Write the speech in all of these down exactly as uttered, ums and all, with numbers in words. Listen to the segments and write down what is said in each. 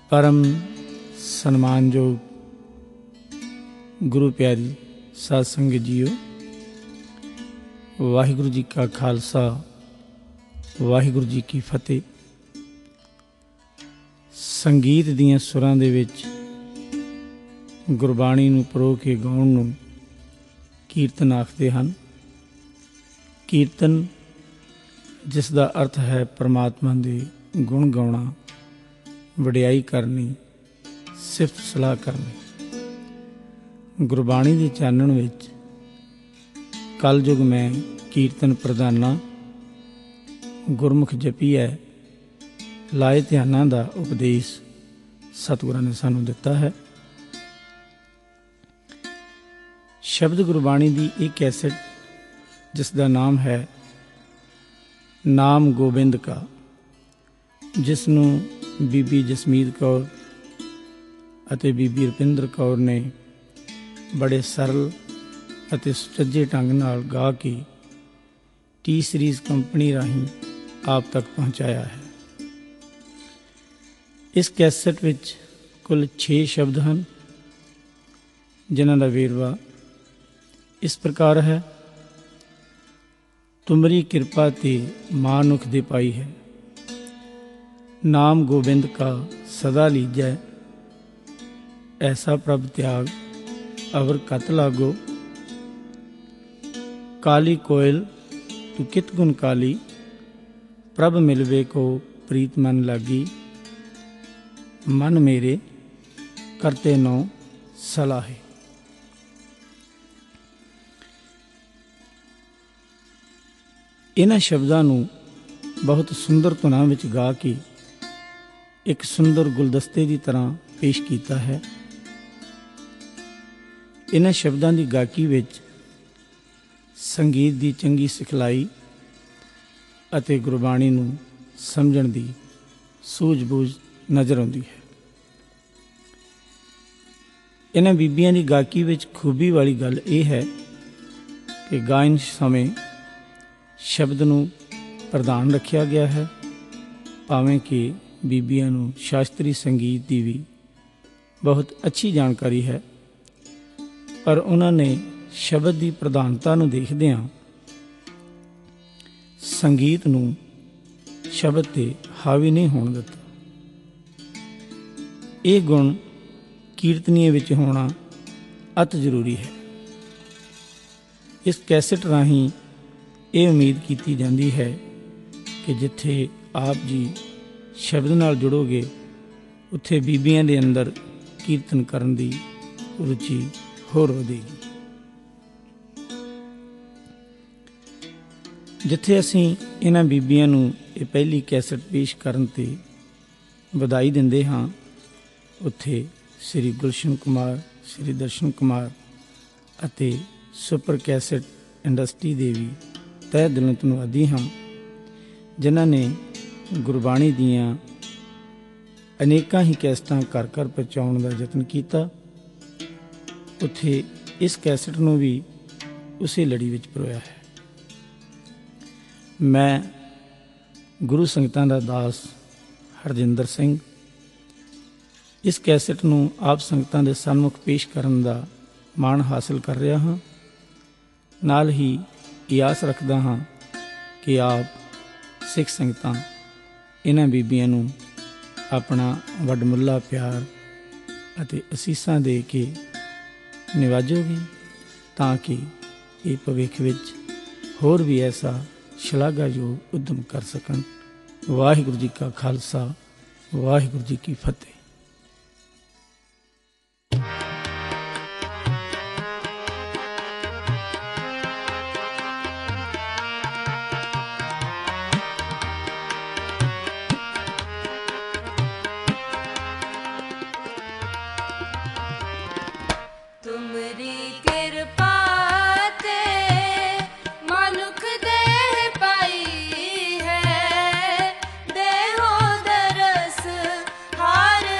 परम सन्मानयोग गुरु प्यारी साध संगत जीओ, वाहिगुरु जी का खालसा, वाहिगुरु जी की फतेह। संगीत दीयां सुरां दे विच गुरबाणी नूं परो के गाउण नूं कीर्तन आखदे हन। कीर्तन जिस दा अर्थ है परमात्मा दे गुण गाउणा, वडियाई करनी, सिफत सलाह करनी। गुरबाणी दे चानण विच कलयुग में कीर्तन प्रधाना, गुरमुख जपी है, लाए ध्यानां दा उपदेश सतगुरां ने सानूं दिता है। शब्द गुरबाणी दी एक कैसेट जिसका नाम है नाम गोबिंद का, जिसनूं बीबी जसमीत कौर अते बीबी रुपिंदर कौर ने बड़े सरल अते सुचज्जे ढंग नाल गा के टी सीरीज़ कंपनी राहीं आप तक पहुँचाया है। इस कैसेट विच कुल छे शब्द हैं, जिन्हां दा वेरवा इस प्रकार है। तुमरी कृपा ते मानुख दे पाई है, नाम गोबिंद का सदा लीजै, ऐसा प्रभ त्याग अवर कत लागो। काली कोयल तू कित गुण काली, प्रभ मिलवे को प्रीत मन लागी। मन मेरे करते नौ सलाहे। इन्हां शब्दां नूं बहुत सुंदर धुनां विच गा के एक सुंदर गुलदस्ते की तरह पेश किया है। इन्हां शब्दां की गायकी विच संगीत की चंगी सिखलाई अते गुरबाणी नूं समझण दी सूझबूझ नज़र आउंदी है। इन्हां बीबियां की गायकी विच खूबी वाली गल यह है कि गायन समय शब्द नूं प्रधान रखिया गया है, भावें कि बीबियां नूं शास्त्रीय संगीत की भी बहुत अच्छी जानकारी है, पर उन्होंने शब्द की प्रधानता नूं देखदिआं संगीत नूं शब्द ते हावी नहीं होण दिता। यह गुण कीर्तनीय विच होना अत जरूरी है। इस कैसेट राहीं ये उम्मीद की जाती है कि जिथे आप जी शब्द नाल जुड़ोगे, उत्थे बीबियां दे अंदर कीर्तन करन दी रुचि होर वधेगी। जिथे असीं इन्हां बीबियां नूं ये पहली कैसेट पेश करन ते वधाई दिंदे हां, उत्थे श्री गुलशन कुमार, श्री दर्शन कुमार अते सुपर कैसेट इंडस्ट्री दे भी तह दिलों धन्नवादी हाँ, जिन्हां ने गुरबाणी दियां अनेकां ही कैसटां घर घर पहुँचाउण दा यतन कीता। उत्थे इस कैसेट नूं भी उसी लड़ी विच परोया है। मैं गुरु संगतां दा दास हरजिंदर सिंह इस कैसेट नूं आप संगतां दे सन्मुख पेश करन दा माण हासिल कर रहा हाँ। नाल ही आस रखदा हाँ कि आप सिख संगतां इन्हां बीबियां नूं अपना वडमुला प्यार अते असीसां दे के निवाजोगे, तां कि ये भविख विच होर भी ऐसा शलाघायोग उद्यम कर सकन। वाहिगुरू जी का खालसा, वाहिगुरू जी की फतेह। हार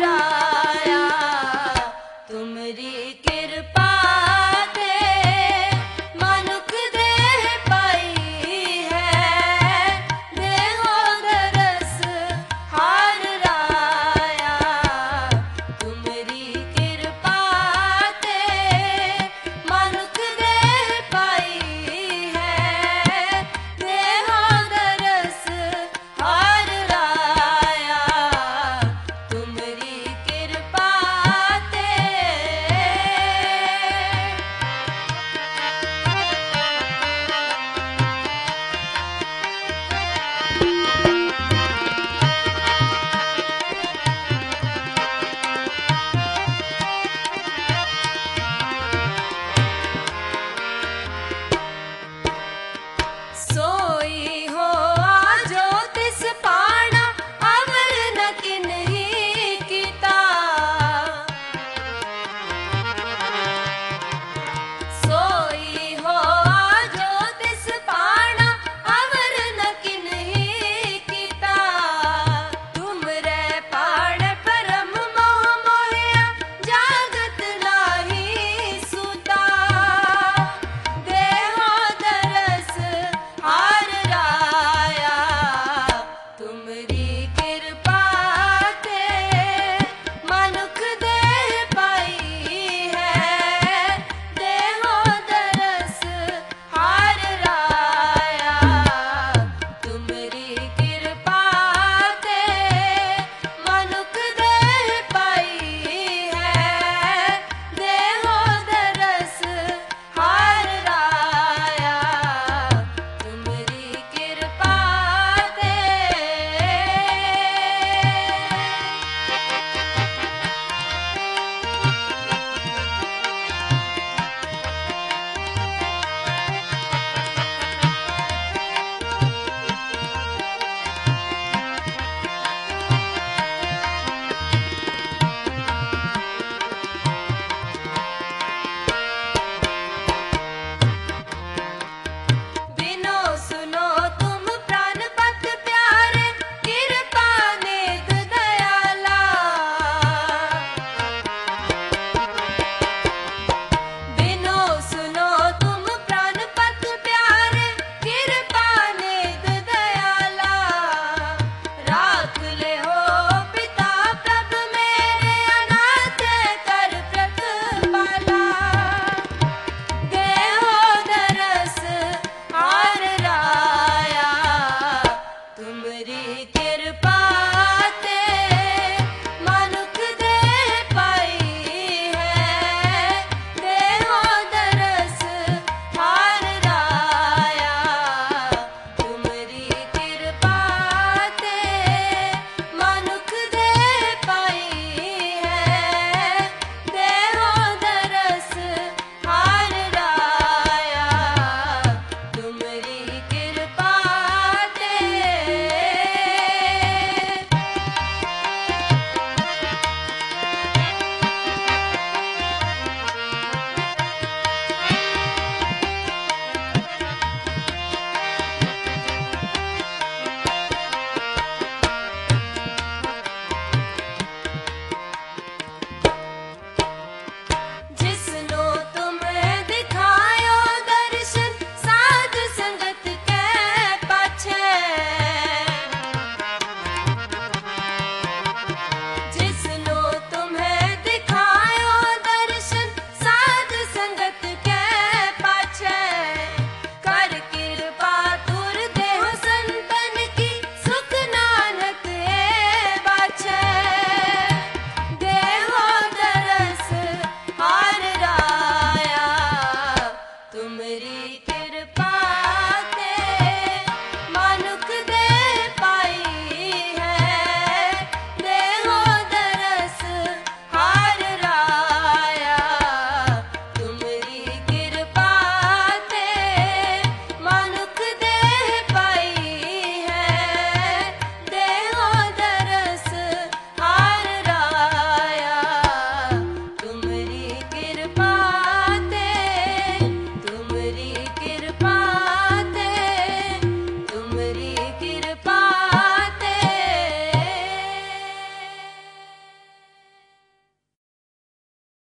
राम